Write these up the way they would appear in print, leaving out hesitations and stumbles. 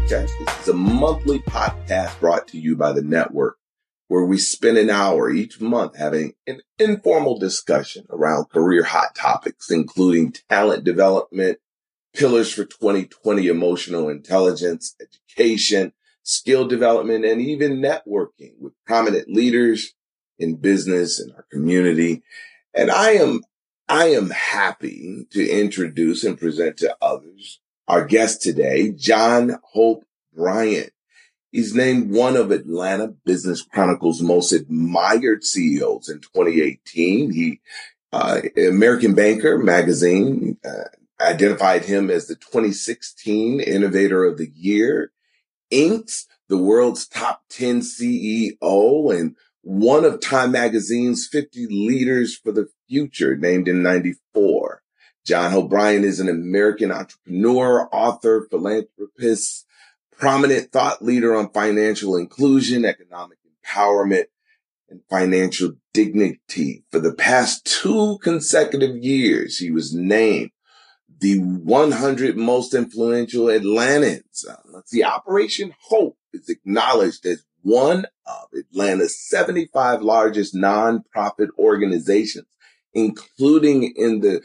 Check. This is a monthly podcast brought to you by the network, where we spend an hour each month having an informal discussion around career hot topics, including talent development, pillars for 2020, emotional intelligence, education, skill development, and even networking with prominent leaders in business and our community. And I am happy to introduce and present to others our guest today, John Hope Bryant. He's named one of Atlanta Business Chronicle's most admired CEOs in 2018. American Banker magazine identified him as the 2016 Innovator of the Year, Inc.'s the world's top 10 CEO, and one of Time Magazine's 50 Leaders for the Future, named in 94. John Hope Bryant is an American entrepreneur, author, philanthropist, prominent thought leader on financial inclusion, economic empowerment, and financial dignity. For the past 2 consecutive years, he was named the 100 most influential Atlantans. Operation Hope is acknowledged as one of Atlanta's 75 largest nonprofit organizations, included in the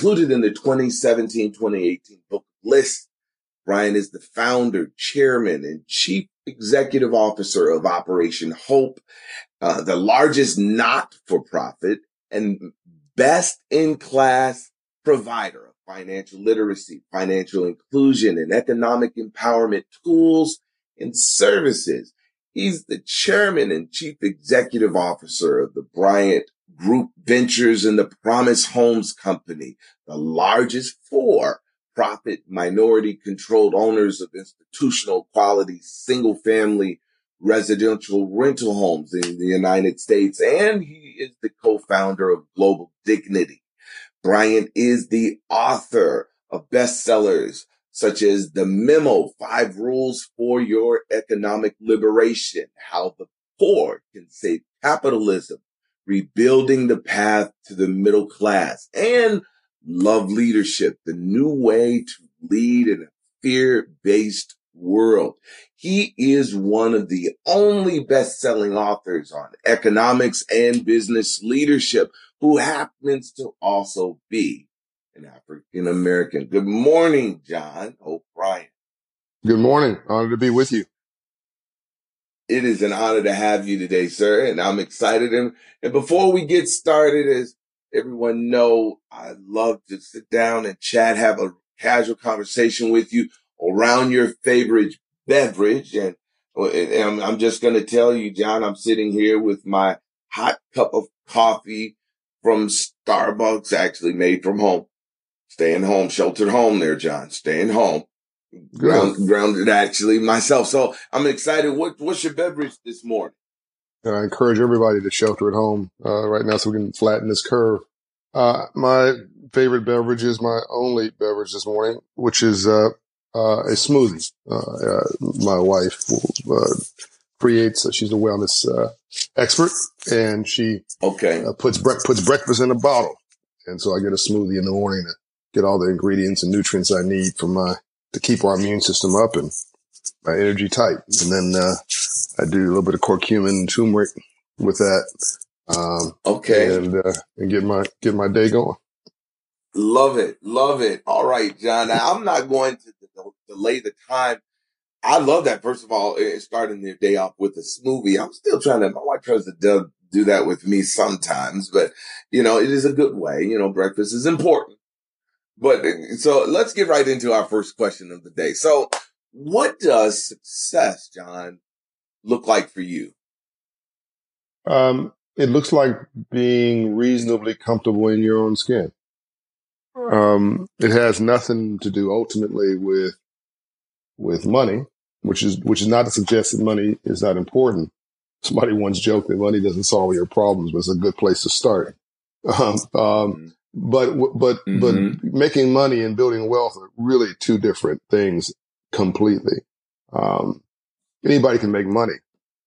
2017-2018 book list. Bryant is the founder, chairman, and chief executive officer of Operation Hope, the largest not-for-profit and best-in-class provider of financial literacy, financial inclusion, and economic empowerment tools and services. He's the chairman and chief executive officer of the Bryant Group Ventures and the Promise Homes Company, the largest for-profit minority-controlled owners of institutional quality single-family residential rental homes in the United States. And he is the co-founder of Global Dignity. Bryant is the author of bestsellers such as The Memo, 5 Rules for Your Economic Liberation, How the Poor Can Save Capitalism, Rebuilding the Path to the Middle Class, and Love Leadership, The New Way to Lead in a Fear-Based World. He is one of the only best-selling authors on economics and business leadership who happens to also be an African American. Good morning, John Hope Bryant. Good morning. Honored to be with you. It is an honor to have you today, sir, and I'm excited. And before we get started, as everyone know, I love to sit down and chat, have a casual conversation with you around your favorite beverage. And I'm just going to tell you, John, I'm sitting here with my hot cup of coffee from Starbucks, actually made from home. Staying home, sheltered home there, John. Staying home. Grounded actually myself. So I'm excited. What's your beverage this morning? I encourage everybody to shelter at home right now so we can flatten this curve. My favorite beverage is my only beverage this morning, which is a smoothie. My wife creates. She's a wellness expert, and she puts breakfast in a bottle, and so I get a smoothie in the morning to get all the ingredients and nutrients I need to keep our immune system up and my energy tight. And then I do a little bit of curcumin and turmeric with that. And get my day going. Love it. All right, John. Now, I'm not going to delay the time. I love that. First of all, starting their day off with a smoothie. I'm still my wife tries to do that with me sometimes, but it is a good way. Breakfast is important. But so let's get right into our first question of the day. So what does success, John, look like for you? It looks like being reasonably comfortable in your own skin. It has nothing to do ultimately with money, which is not to suggest that money is not important. Somebody once joked that money doesn't solve your problems, but it's a good place to start. But making money and building wealth are really 2 different things completely. Anybody can make money.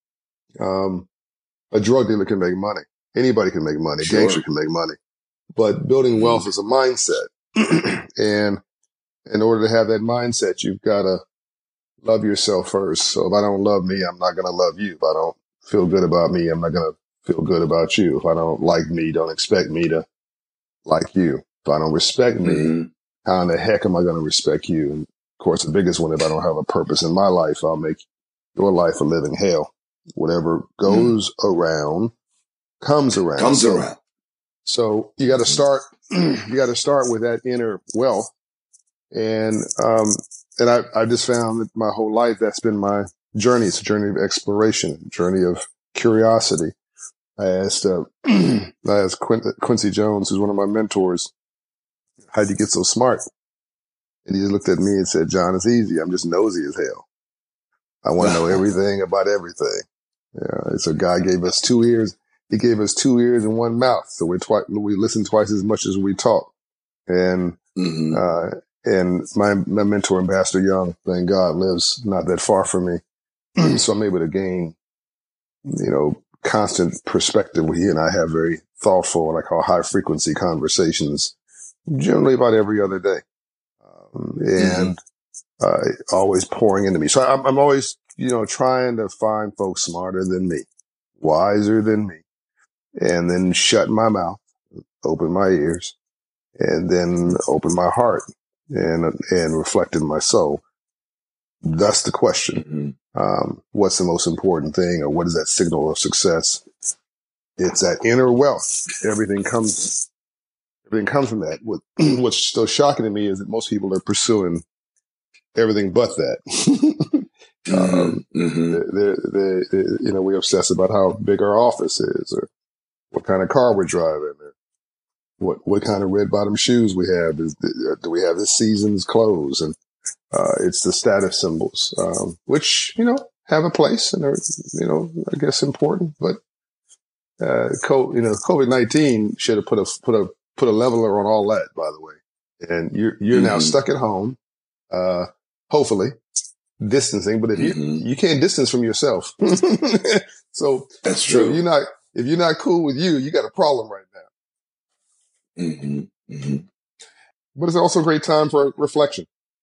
A drug dealer can make money. Anybody can make money. Sure. A gangster can make money. But building wealth is a mindset. And in order to have that mindset, you've got to love yourself first. So if I don't love me, I'm not going to love you. If I don't feel good about me, I'm not going to feel good about you. If I don't like me, don't expect me to like you. If I don't respect me, Mm-hmm. how in the heck am I going to respect you? And of course, the biggest one, if I don't have a purpose in my life, I'll make your life a living hell. Whatever goes around comes around. Comes around. So you got to start. You got to start with that inner wealth, and I just found that my whole life that's been my journey. It's a journey of exploration, a journey of curiosity. I asked Quincy Jones, who's one of my mentors, how'd you get so smart? And he just looked at me and said, John, it's easy. I'm just nosy as hell. I want to know everything about everything. Yeah, so God gave us 2 ears. He gave us 2 ears and 1 mouth. So we listen twice as much as we talk. And, and my mentor, Ambassador Young, thank God, lives not that far from me. So I'm able to gain, constant perspective. He and I have very thoughtful, what I call high frequency conversations, generally about every other day. And always pouring into me. So I'm always, trying to find folks smarter than me, wiser than me, and then shut my mouth, open my ears, and then open my heart and reflect in my soul. That's the question. What's the most important thing, or what is that signal of success? It's that inner wealth. Everything comes from that. What's so shocking to me is that most people are pursuing everything but that. We obsess about how big our office is, or what kind of car we're driving, or what kind of red bottom shoes we have. Do we have this season's clothes? And it's the status symbols, which have a place and are I guess important. But COVID-19 should have put a leveler on all that. By the way, and you're now stuck at home. Hopefully distancing, but if you can't distance from yourself. So that's true. If you're not cool with you got a problem right now. But it's also a great time for reflection.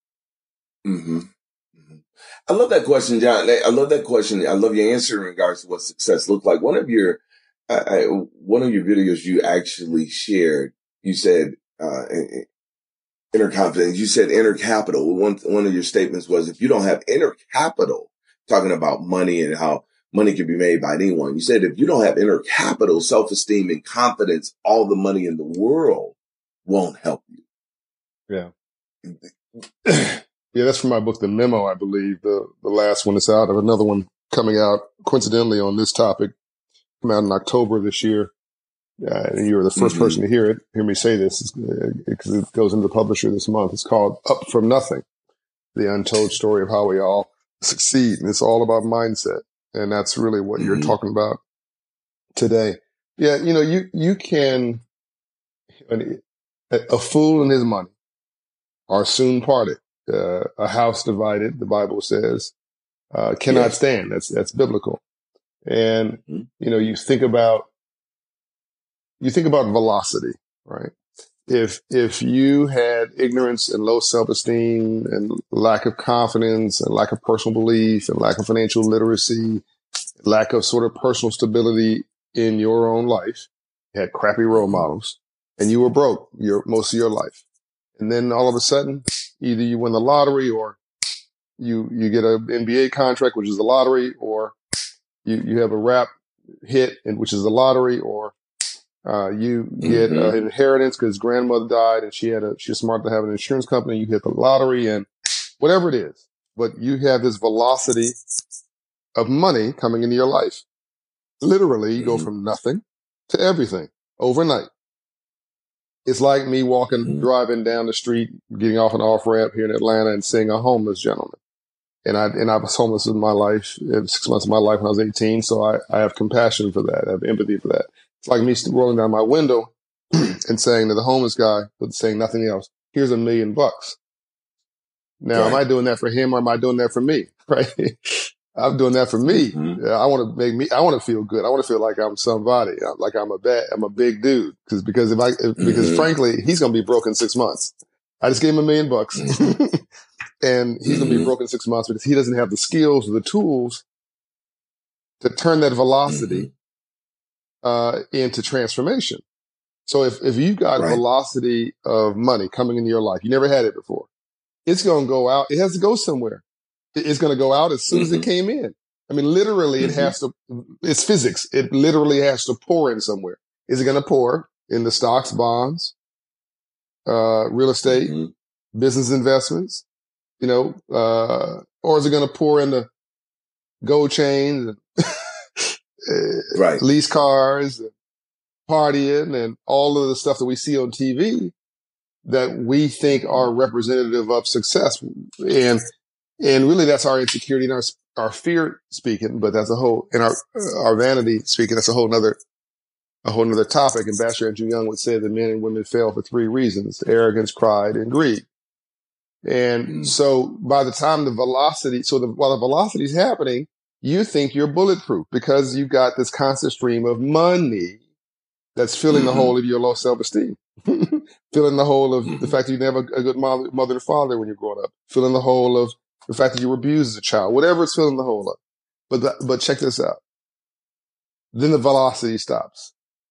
I love that question, John. I love that question. I love your answer in regards to what success looked like. One of your videos you actually shared, you said, inner confidence. You said inner capital. One of your statements was, if you don't have inner capital, talking about money and how money can be made by anyone. You said, if you don't have inner capital, self-esteem and confidence, all the money in the world won't help you. Yeah. Yeah, that's from my book, The Memo, I believe. The last one is out. I have another one coming out coincidentally on this topic, come out in October of this year. And you were the first person to hear me say this, because it goes into the publisher this month. It's called Up From Nothing, the untold story of how we all succeed. And it's all about mindset. And that's really what you're talking about today. Yeah, you can, a fool and his money are soon parted. A house divided, the Bible says, cannot stand. That's biblical. And, you think about velocity, right? If you had ignorance and low self-esteem and lack of confidence and lack of personal belief and lack of financial literacy, lack of sort of personal stability in your own life, you had crappy role models, and you were broke most of your life. And then all of a sudden, either you win the lottery, or you get an NBA contract, which is the lottery, or you have a rap hit, which is the lottery, or you get an inheritance because grandmother died and she was smart to have an insurance company. You hit the lottery, and whatever it is, but you have this velocity of money coming into your life. Literally, you go from nothing to everything overnight. It's like me driving down the street, getting off an off-ramp here in Atlanta and seeing a homeless gentleman. And I was homeless in my life, 6 months of my life when I was 18. So I have compassion for that. I have empathy for that. It's like me rolling down my window and saying to the homeless guy, but saying nothing else, here's $1 million. Now, am I doing that for him, or am I doing that for me? Right? I'm doing that for me. I want to feel good. I want to feel like I'm somebody, like I'm a big dude. Because frankly, he's going to be broke in 6 months. I just gave him $1 million. And he's going to be broken in 6 months because he doesn't have the skills or the tools to turn that velocity into transformation. So if you've got velocity of money coming into your life, you never had it before, it's going to go out. It has to go somewhere. It's going to go out as soon as it came in. I mean, literally, it has to, it's physics. It literally has to pour in somewhere. Is it going to pour in the stocks, bonds, real estate, business investments, or is it going to pour into gold chains, lease cars, partying, and all of the stuff that we see on TV that we think are representative of success? And really that's our insecurity and our fear speaking, but that's a whole, and our vanity speaking, that's a whole nother topic. Ambassador Andrew Young would say that men and women fail for 3 reasons: arrogance, pride, and greed. And so by the time the velocity, while the velocity is happening, you think you're bulletproof because you've got this constant stream of money that's filling the hole of your low self-esteem, filling the hole of the fact that you didn't have a good mother and father when you're growing up, filling the hole of the fact that you were abused as a child, whatever it's filling the hole of. But check this out. Then the velocity stops.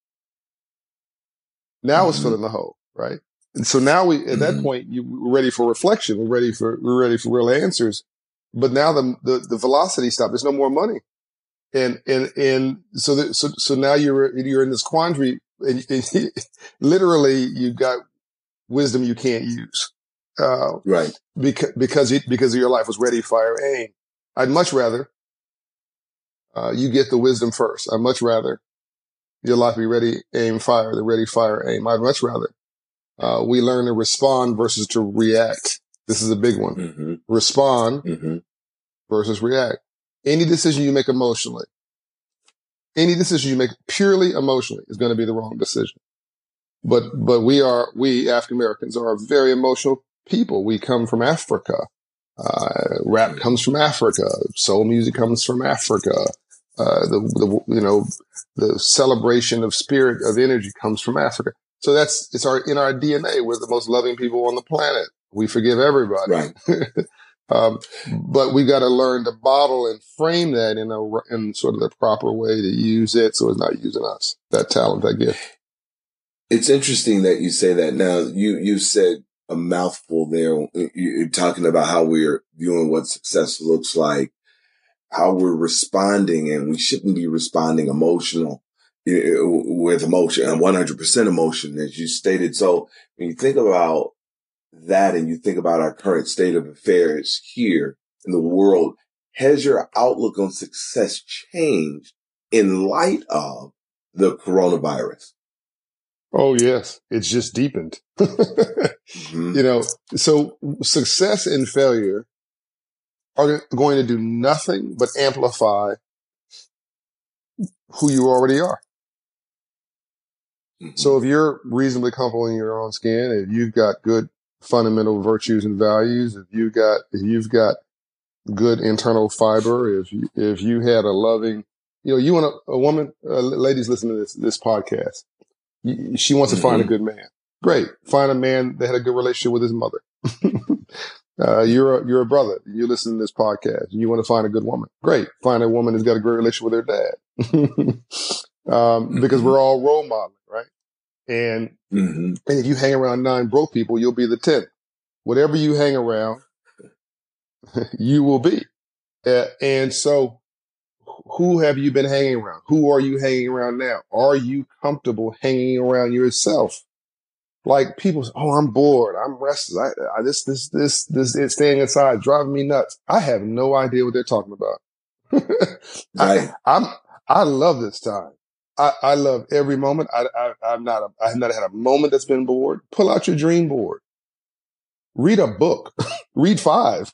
Now it's filling the hole, right? And so now at that point, we're ready for reflection. We're ready for real answers. But now the velocity stopped. There's no more money. And so now you're in this quandary, and literally you've got wisdom you can't use. Because your life was ready, fire, aim. I'd much rather, you get the wisdom first. I'd much rather your life be ready, aim, fire, the ready, fire, aim. I'd much rather, we learn to respond versus to react. This is a big one. Respond versus react. Any decision you make emotionally, any decision you make purely emotionally is going to be the wrong decision. But we African Americans are a very emotional people. We come from Africa. Rap comes from Africa. Soul music comes from Africa. The celebration of spirit, of energy comes from Africa. So it's in our DNA. We're the most loving people on the planet. We forgive everybody. Right. But we got to learn to bottle and frame that in sort of the proper way to use it, so it's not using us, that talent, that gift. It's interesting that you say that. Now, you said a mouthful there. You're talking about how we're viewing what success looks like, how we're responding, and we shouldn't be responding with emotion, and 100% emotion, as you stated. So when you think about that and you think about our current state of affairs here in the world, has your outlook on success changed in light of the coronavirus? Oh, yes. It's just deepened. So success and failure are going to do nothing but amplify who you already are. So if you're reasonably comfortable in your own skin, if you've got good fundamental virtues and values, if you've got good internal fiber, if you had a loving, you want a woman, ladies listen to this podcast. She wants to find a good man. Great. Find a man that had a good relationship with his mother. You're a brother. You listen to this podcast and you want to find a good woman. Great. Find a woman who's got a great relationship with her dad. Because we're all role modeling, right? And if you hang around 9 broke people, you'll be the 10th. Whatever you hang around, you will be. And so who have you been hanging around? Who are you hanging around now? Are you comfortable hanging around yourself? Like people say, oh, I'm bored. I'm restless. This staying inside driving me nuts. I have no idea what they're talking about. Right. I love this time. I love every moment. I have not had a moment that's been bored. Pull out your dream board. Read a book. Read 5.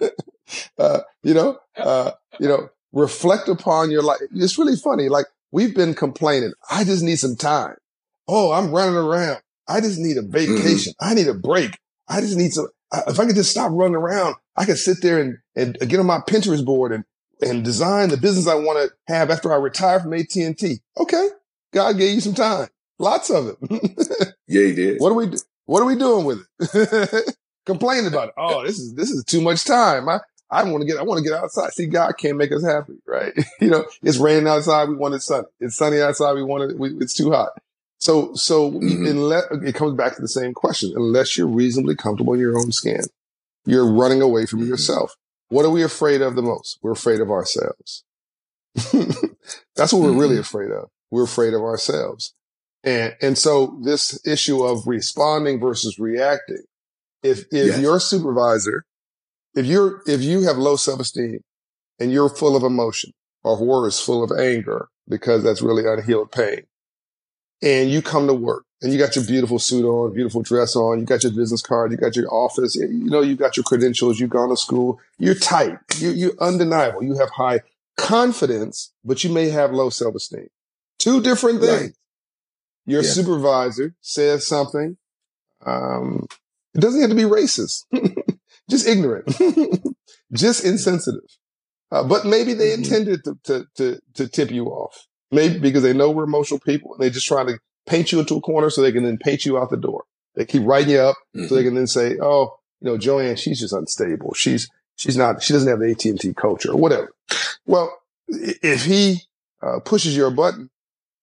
Reflect upon your life. It's really funny. Like we've been complaining. I just need some time. Oh, I'm running around. I just need a vacation. I need a break. I just need if I could just stop running around, I could sit there and get on my Pinterest board and design the business I want to have after I retire from AT&T. Okay. God gave you some time. Lots of it. Yeah, he did. What are we doing with it? complaining about it. Oh, this is too much time. I want to get outside. See, God can't make us happy, right? It's raining outside. We want it sunny. It's sunny outside. We want it. It's too hot. So unless it comes back to the same question, unless you're reasonably comfortable in your own skin, you're running away from yourself. What are we afraid of the most? We're afraid of ourselves. That's what we're really afraid of. We're afraid of ourselves. And so this issue of responding versus reacting, if your supervisor, if you have low self-esteem and you're full of emotion, or worse, full of anger, because that's really unhealed pain, and you come to work and you got your beautiful suit on, beautiful dress on, you got your business card, you got your office, you got your credentials, you've gone to school, you're tight, you're undeniable, you have high confidence, but you may have low self-esteem. Two different things. Right. Your supervisor says something. It doesn't have to be racist, just ignorant, just insensitive. But maybe they intended to tip you off. Maybe because they know we're emotional people and they're just trying to paint you into a corner so they can then paint you out the door. They keep writing you up so they can then say, oh, Joanne, she's just unstable. She doesn't have the AT&T culture or whatever. Well, if he pushes your button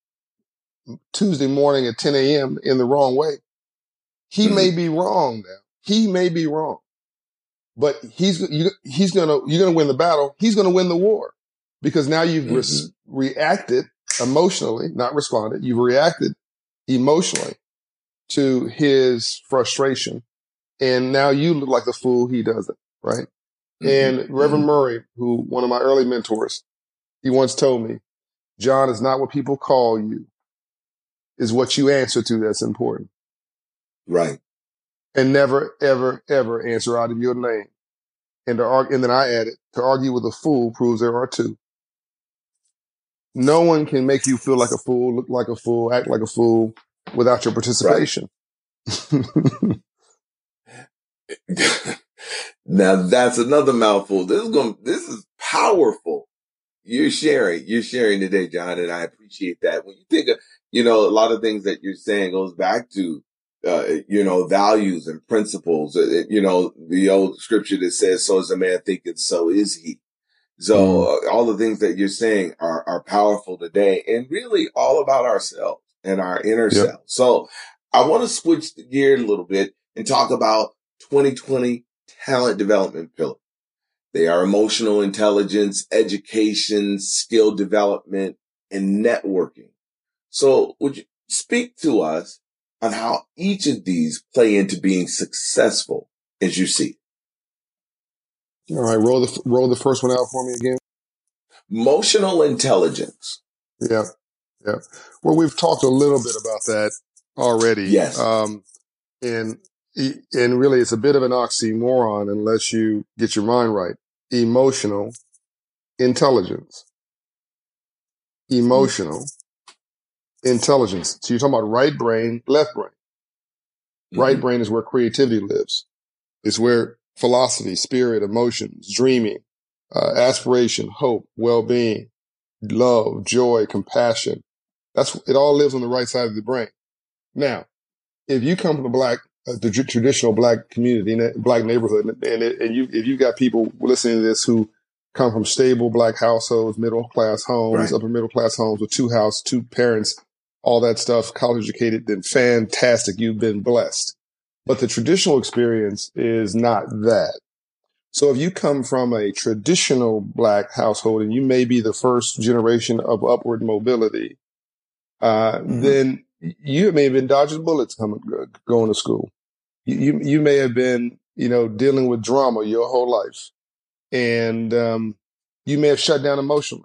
Tuesday morning at 10 a.m. in the wrong way, he may be wrong now. He may be wrong. But you're going to win the battle. He's going to win the war because now you've reacted emotionally, not responded. You've reacted emotionally to his frustration. And now you look like the fool he doesn't, right? And Reverend Murray, who one of my early mentors, he once told me, John, is not what people call you, is what you answer to that's important. Right. And never, ever, ever answer out of your name. And then I added, to argue with a fool proves there are two. No one can make you feel like a fool, look like a fool, act like a fool without your participation. Right. Now that's another mouthful. This is powerful. You're sharing today, John, and I appreciate that. When you think of, a lot of things that you're saying goes back to, values and principles, the old scripture that says, so as a man thinketh, so is he. So all the things that you're saying are powerful today and really all about ourselves and our inner self. So I want to switch the gear a little bit and talk about 2020 talent development pillar. They are emotional intelligence, education, skill development, and networking. So would you speak to us on how each of these play into being successful as you see it? All right, roll the first one out for me again. Emotional intelligence. Yeah. Well, we've talked a little bit about that already. Yes. And really, it's a bit of an oxymoron unless you get your mind right. Emotional intelligence. Emotional intelligence. So you're talking about right brain, left brain. Right brain is where creativity lives. It's where philosophy, spirit, emotions, dreaming, aspiration, hope, well-being, love, joy, compassion. It all lives on the right side of the brain. Now, if you come from the traditional black community, black neighborhood, and if you've got people listening to this who come from stable black households, middle class homes, upper middle class homes with two parents, all that stuff, college educated, then fantastic. You've been blessed. But the traditional experience is not that. So if you come from a traditional black household and you may be the first generation of upward mobility, then you may have been dodging bullets going to school. You may have been, dealing with drama your whole life. And you may have shut down emotionally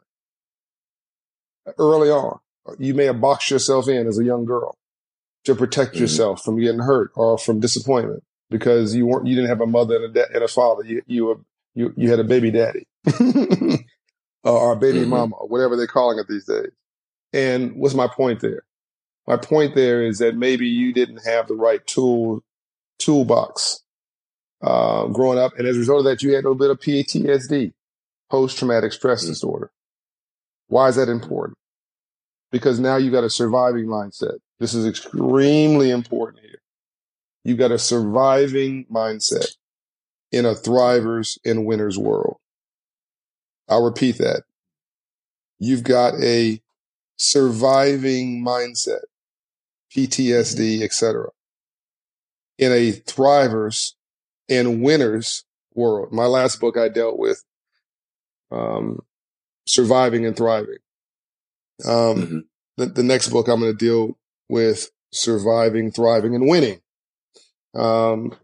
early on. You may have boxed yourself in as a young girl to protect yourself from getting hurt or from disappointment because you didn't have a mother and a father. You had a baby daddy or a baby mama or whatever they're calling it these days. And what's my point there? My point there is that maybe you didn't have the right toolbox growing up. And as a result of that, you had a little bit of PTSD, post-traumatic stress disorder. Why is that important? Because now you got a surviving mindset. This is extremely important here. You got a surviving mindset in a thrivers and winners world. I'll repeat that. You've got a surviving mindset, PTSD, etc., in a thrivers and winners world. My last book, I dealt with surviving and thriving. The next book, I'm going to deal with surviving, thriving, and winning. And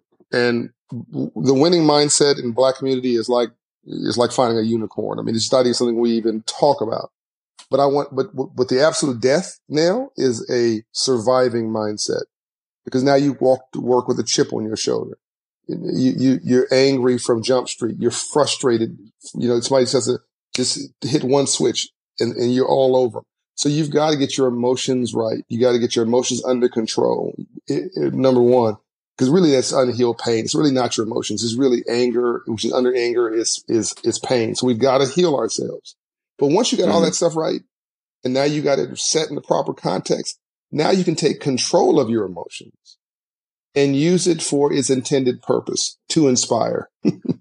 the winning mindset in Black community is like finding a unicorn. I mean, it's not even something we even talk about. But but the absolute death now is a surviving mindset, because now you walk to work with a chip on your shoulder. You're angry from Jump Street. You're frustrated. Somebody says to just hit one switch and you're all over. So you've got to get your emotions right. You got to get your emotions under control. Number one, because really that's unhealed pain. It's really not your emotions. It's really anger, which is under anger is pain. So we've got to heal ourselves. But once you got all that stuff right, and now you got it set in the proper context, now you can take control of your emotions and use it for its intended purpose, to inspire,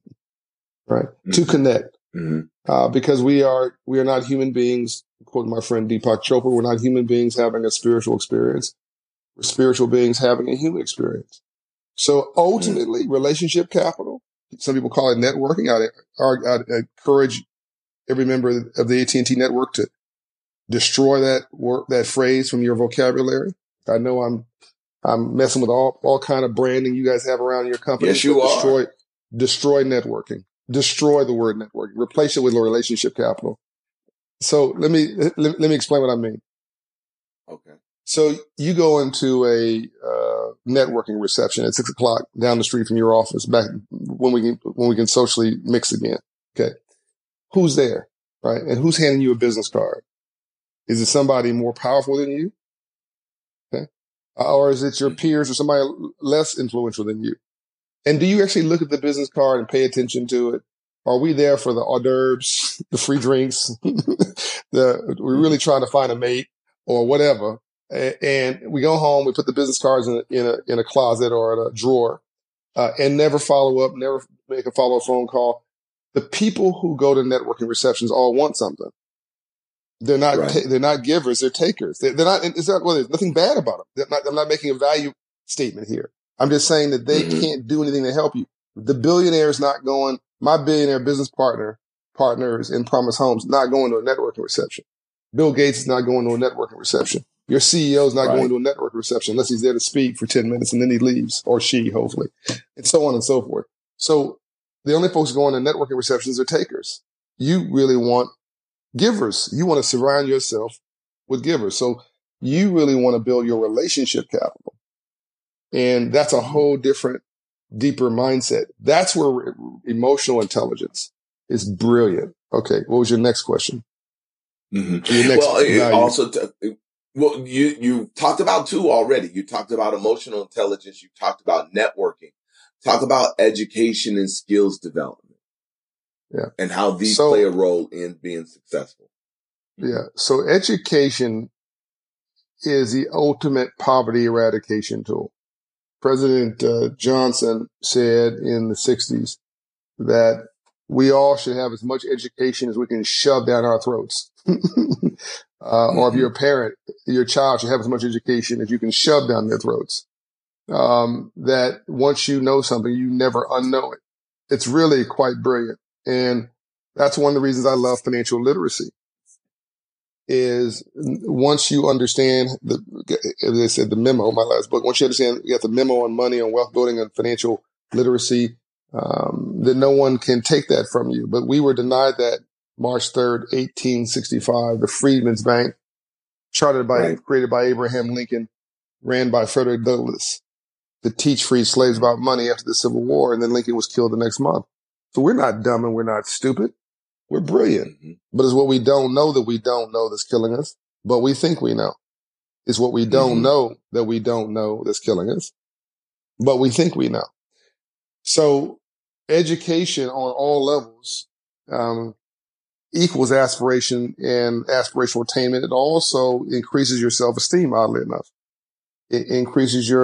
right? To connect. Because we are not human beings, quoting my friend Deepak Chopra, we're not human beings having a spiritual experience. We're spiritual beings having a human experience. So ultimately, relationship capital, some people call it networking. I'd encourage every member of the AT&T network to destroy that phrase from your vocabulary. I know I'm messing with all kind of branding you guys have around your company. Yes, you are. Destroy networking. Destroy the word networking. Replace it with relationship capital. So let me explain what I mean. Okay. So you go into a networking reception at 6:00 down the street from your office, back when we can socially mix again. Okay. Who's there, right? And who's handing you a business card? Is it somebody more powerful than you? Okay. Or is it your peers or somebody less influential than you? And do you actually look at the business card and pay attention to it? Are we there for the hors d'oeuvres, the free drinks? We're really trying to find a mate or whatever. And we go home, we put the business cards in a closet or in a drawer, and never follow up, never make a follow-up phone call. The people who go to networking receptions all want something. They're not, they're not givers, they're takers. They're not, there's nothing bad about them. I'm not making a value statement here. I'm just saying that they can't do anything to help you. The billionaire is not going, my billionaire business partners in Promise Homes, not going to a networking reception. Bill Gates is not going to a networking reception. Your CEO is not going to a networking reception unless he's there to speak for 10 minutes and then he leaves, or she, hopefully, and so on and so forth. So the only folks going to networking receptions are takers. You really want givers. You want to surround yourself with givers. So you really want to build your relationship capital. And that's a whole different, deeper mindset. That's where emotional intelligence is brilliant. Okay. What was your next question? You talked about two already. You talked about emotional intelligence. You talked about networking. Talk about education and skills development. Yeah. And how these play a role in being successful. Yeah. So education is the ultimate poverty eradication tool. President Johnson said in the 60s that we all should have as much education as we can shove down our throats. Or if you're a parent, your child should have as much education as you can shove down their throats. That once you know something, you never unknow it. It's really quite brilliant. And that's one of the reasons I love financial literacy, is once you understand as I said, the memo, my last book, once you understand, you got the memo on money, on wealth building, and financial literacy, then no one can take that from you. But we were denied that March 3rd, 1865, the Freedmen's Bank, created by Abraham Lincoln, ran by Frederick Douglass, to teach free slaves about money after the Civil War. And then Lincoln was killed the next month. So we're not dumb and we're not stupid. We're brilliant. But it's what we don't know that we don't know that's killing us. But we think we know. It's what we don't know that we don't know that's killing us. But we think we know. So education on all levels equals aspiration and aspirational attainment. It also increases your self-esteem, oddly enough. It increases your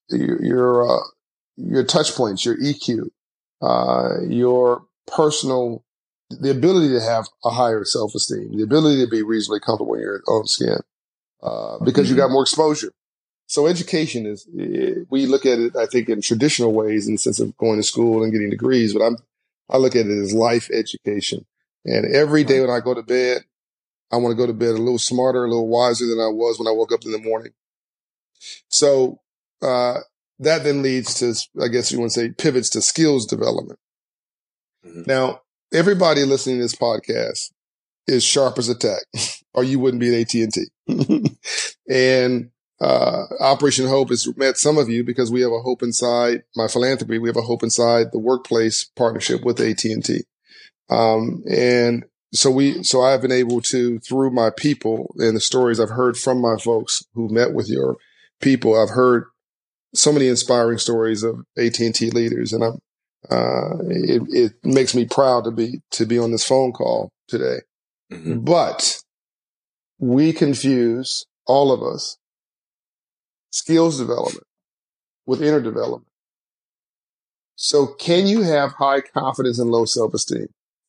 your touch points, your EQ, your personal, the ability to have a higher self-esteem, the ability to be reasonably comfortable in your own skin, because you got more exposure. So education is, we look at it, I think, in traditional ways in the sense of going to school and getting degrees, but I look at it as life education. And every day when I go to bed, I want to go to bed a little smarter, a little wiser than I was when I woke up in the morning. So, that then leads to, I guess you want to say, pivots to skills development. Mm-hmm. Now, everybody listening to this podcast is sharp as a tack, or you wouldn't be at AT&T. And Operation Hope has met some of you because we have a hope inside my philanthropy. We have a hope inside the workplace partnership with AT&T. And so I've been able to, through my people and the stories I've heard from my folks who met with your people, I've heard so many inspiring stories of AT&T leaders, and it makes me proud to be on this phone call today. Mm-hmm. But we confuse, all of us, skills development with inner development. So can you have high confidence and low self-esteem?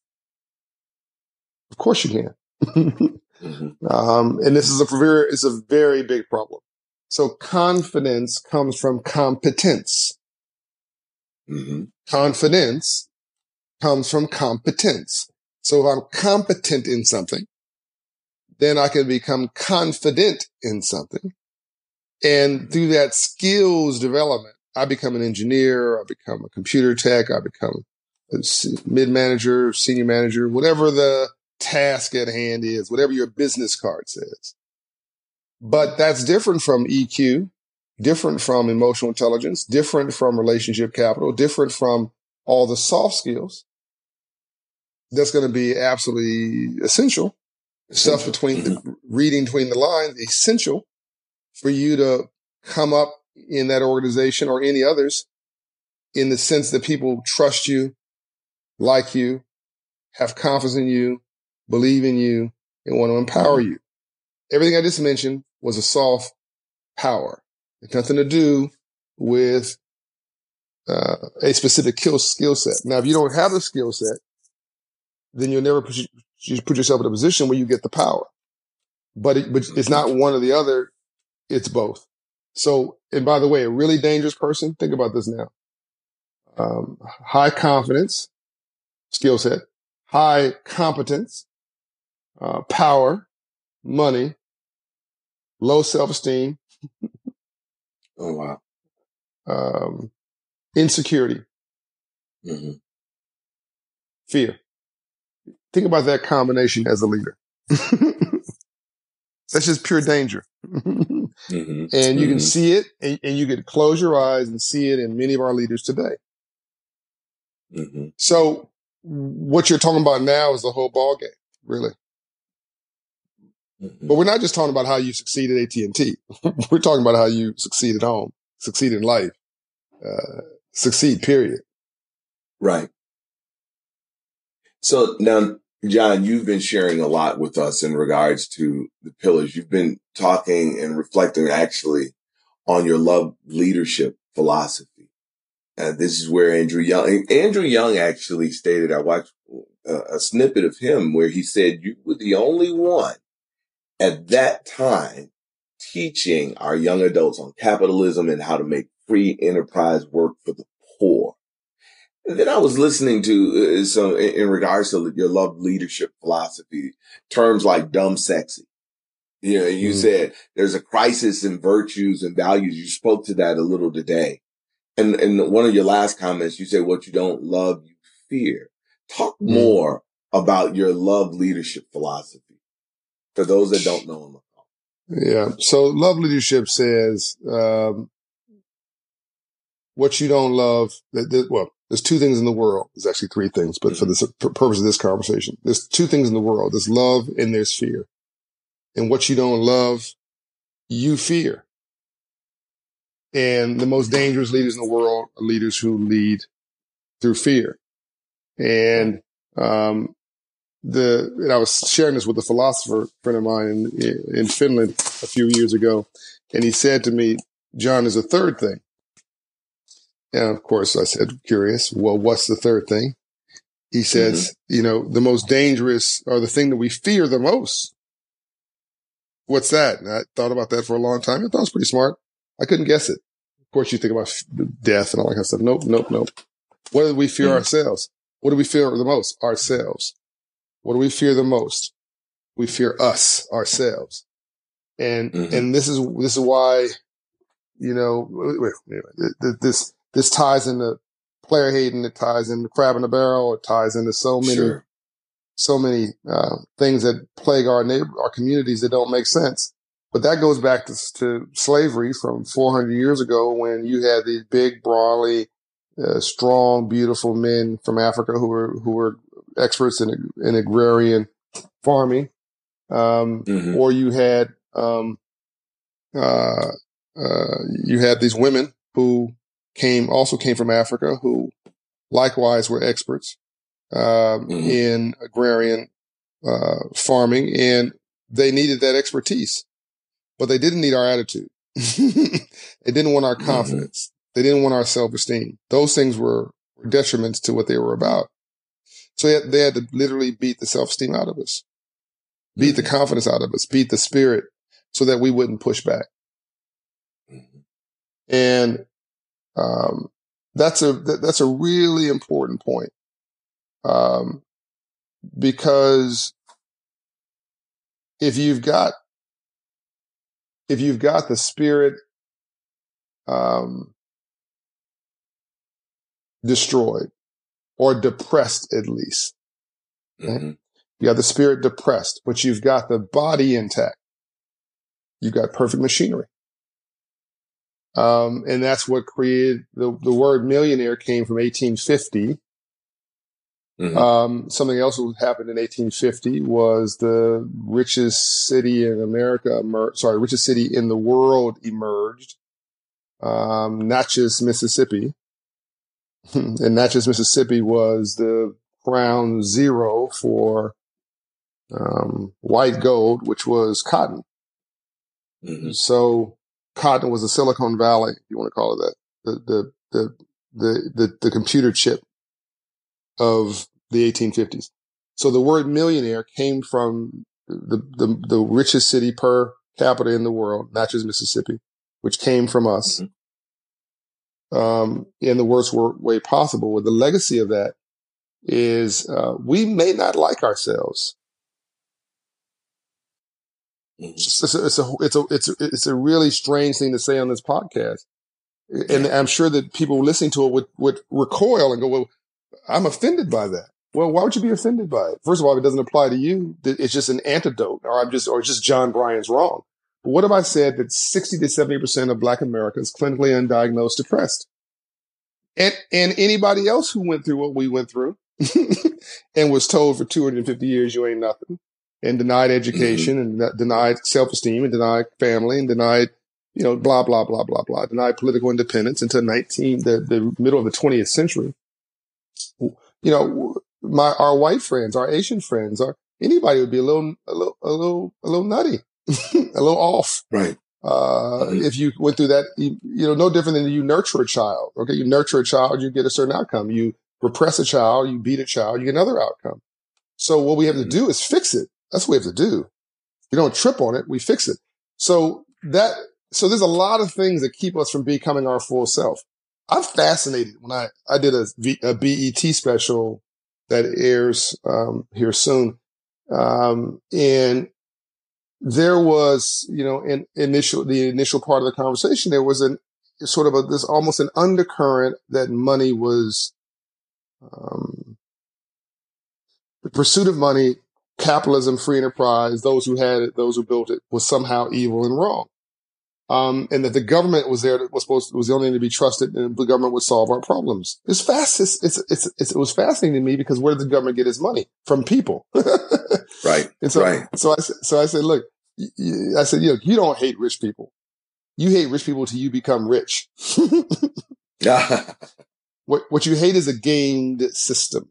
Of course you can. Mm-hmm. And this is a very big problem. So confidence comes from competence. Mm-hmm. Confidence comes from competence. So if I'm competent in something, then I can become confident in something. And through that skills development, I become an engineer, I become a computer tech, I become a mid-manager, senior manager, whatever the task at hand is, whatever your business card says. But that's different from EQ, different from emotional intelligence, different from relationship capital, different from all the soft skills. That's going to be absolutely essential. Stuff between the reading between the lines, essential for you to come up in that organization or any others in the sense that people trust you, like you, have confidence in you, believe in you, and want to empower you. Everything I just mentioned was a soft power. It's nothing to do with a specific skill set. Now, if you don't have the skill set, then you'll never put yourself in a position where you get the power. But it's not one or the other. It's both. So, and by the way, a really dangerous person, think about this now. High confidence, skill set, high competence, power, money, low self-esteem. Oh, wow. Insecurity, fear. Think about that combination as a leader. That's just pure danger. And you can see it, and you can close your eyes and see it in many of our leaders today. So what you're talking about now is the whole ball game, really. But we're not just talking about how you succeed at AT&T. We're talking about how you succeed at home, succeed in life, succeed, period. Right. So now, John, you've been sharing a lot with us in regards to the pillars. You've been talking and reflecting actually on your love leadership philosophy. This is where Andrew Young actually stated, I watched a snippet of him where he said, you were the only one at that time teaching our young adults on capitalism and how to make free enterprise work for the poor. And then I was listening to some in regards to your love leadership philosophy, terms like dumb sexy. You know, you said there's a crisis in virtues and values. You spoke to that a little today. And one of your last comments, you said, what you don't love, you fear. Talk more about your love leadership philosophy for those that don't know him. Yeah. So love leadership says, what you don't love, well, there's two things in the world. There's actually three things, but for the purpose of this conversation, there's two things in the world. There's love and there's fear. And what you don't love, you fear. And the most dangerous leaders in the world are leaders who lead through fear. And, and I was sharing this with a philosopher friend of mine in Finland a few years ago. And he said to me, John, there's a third thing. And of course, I said, curious. Well, what's the third thing? He says, the most dangerous, or the thing that we fear the most. What's that? And I thought about that for a long time. I thought it was pretty smart. I couldn't guess it. Of course, you think about death and all that kind of stuff. Nope. What do we fear ourselves? What do we fear the most? Ourselves. What do we fear the most? We fear us, ourselves. And this is why, this ties into player hating, it ties into crab in the barrel, it ties into so many things that plague our communities that don't make sense. But that goes back to slavery from 400 years ago, when you had these big, brawly, strong, beautiful men from Africa who were experts in agrarian farming, or you had these women who came from Africa, who likewise were experts in agrarian farming, and they needed that expertise, but they didn't need our attitude. They didn't want our confidence. They didn't want our self-esteem. Those things were detriments to what they were about. So they had to literally beat the self-esteem out of us, beat the confidence out of us, beat the spirit, so that we wouldn't push back. And that's a really important point, because if you've got the spirit destroyed or depressed, at least, okay? You got the spirit depressed, but you've got the body intact. You've got perfect machinery. And that's what created the word millionaire came from 1850. Something else that happened in 1850 was the richest city in America, richest city in the world emerged. Natchez, Mississippi. And Natchez, Mississippi was the ground zero for white gold, which was cotton. So cotton was the Silicon Valley, if you want to call it that, the computer chip of the 1850s. So the word millionaire came from the richest city per capita in the world, Natchez, Mississippi, which came from us. In the worst way possible. Well, the legacy of that is we may not like ourselves. It's a really strange thing to say on this podcast, and I'm sure that people listening to it would recoil and go, "Well, I'm offended by that." Well, why would you be offended by it? First of all, if it doesn't apply to you, it's just an antidote, or it's just John Bryan's wrong. But what if I said that 60 to 70% of Black Americans clinically undiagnosed depressed, and anybody else who went through what we went through and was told for 250 years you ain't nothing, and denied education, and denied self-esteem, and denied family, and denied, blah, blah, blah, blah, blah, denied political independence until the middle of the 20th century. Our white friends, our Asian friends, or anybody would be a little nutty, a little off. Right. If you went through that, no different than you nurture a child. Okay. You nurture a child, you get a certain outcome. You repress a child, you beat a child, you get another outcome. So what we have to do is fix it. That's what we have to do. We don't trip on it. We fix it. So there's a lot of things that keep us from becoming our full self. I'm fascinated when I did a BET special that airs here soon. And there was, in the initial part of the conversation, there was sort of this almost an undercurrent that money was, the pursuit of money, capitalism, free enterprise, those who had it, those who built it, was somehow evil and wrong. And that the government was the only thing to be trusted, and the government would solve our problems. It was fascinating to me, because where did the government get its money? From people. Right. And so, right. so I said, look, you don't hate rich people. You hate rich people till you become rich. What you hate is a gamed system.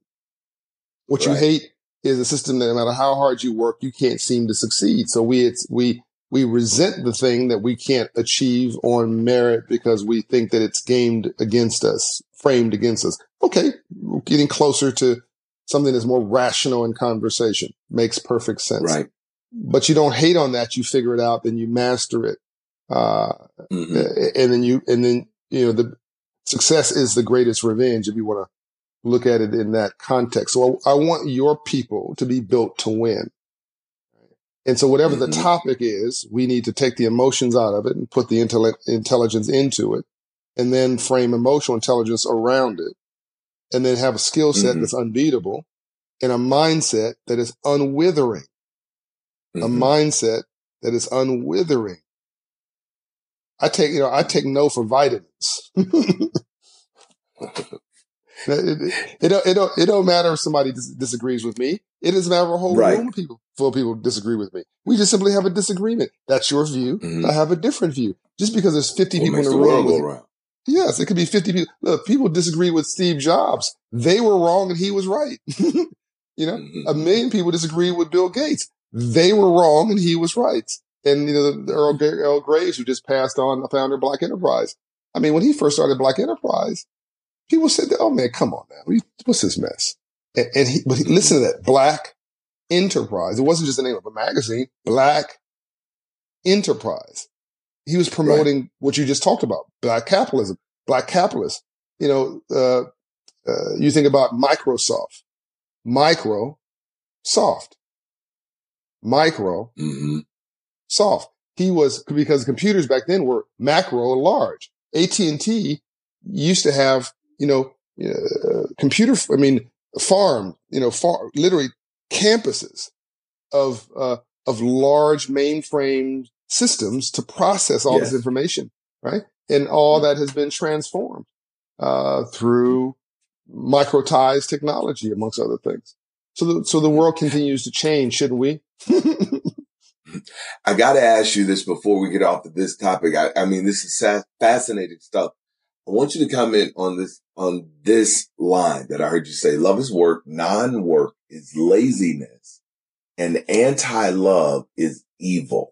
What you hate is a system that no matter how hard you work, you can't seem to succeed. So we We resent the thing that we can't achieve on merit because we think that it's gamed against us, framed against us. Okay, we're getting closer to something that's more rational in conversation. Makes perfect sense. Right. But you don't hate on that. You figure it out, then you master it. Mm-hmm. And then, the success is the greatest revenge if you want to look at it in that context. So I want your people to be built to win. And so whatever the topic is, we need to take the emotions out of it and put the intelligence into it, and then frame emotional intelligence around it, and then have a skill set that's unbeatable and a mindset that is unwithering. A mindset that is unwithering. I take no for vitamins. It don't matter if somebody disagrees with me. It doesn't matter if a whole room full of people disagree with me. We just simply have a disagreement. That's your view. I have a different view. Just because there's 50 people in the room. Yes, it could be 50 people. Look, people disagree with Steve Jobs. They were wrong and he was right. A million people disagree with Bill Gates. They were wrong and he was right. And, the Earl Graves, who just passed on, the founder of Black Enterprise. I mean, when he first started Black Enterprise, people said, oh man, come on now. What's this mess? But listen to that. Black Enterprise. It wasn't just the name of a magazine. Black Enterprise. He was promoting what you just talked about. Black capitalism. Black capitalists. You think about Microsoft. Microsoft. Soft. He was, because computers back then were macro and large. AT&T used to have, literally campuses of large mainframe systems to process all this information, right? And all that has been transformed, through microtized technology, amongst other things. So the world continues to change, shouldn't we? I got to ask you this before we get off of this topic. I mean, this is fascinating stuff. I want you to comment on this line that I heard you say: love is work, non-work is laziness, and anti-love is evil.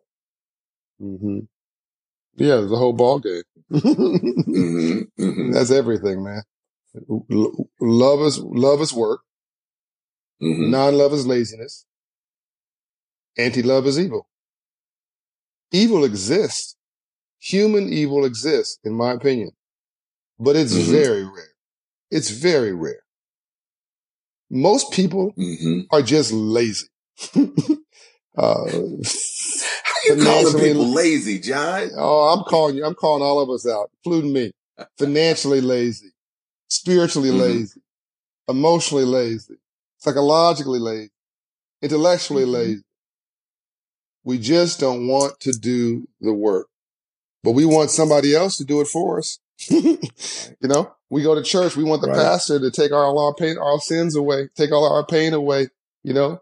Yeah, the whole ball game. That's everything, man. Love is work. Non-love is laziness. Anti-love is evil. Evil exists. Human evil exists, in my opinion. But it's very rare. It's very rare. Most people are just lazy. How you calling people lazy, John? Oh, I'm calling all of us out, including me. Financially lazy, spiritually lazy, emotionally lazy, psychologically lazy, intellectually lazy. We just don't want to do the work, but we want somebody else to do it for us. We go to church. We want the pastor to take all our pain, our sins away, take all our pain away. We go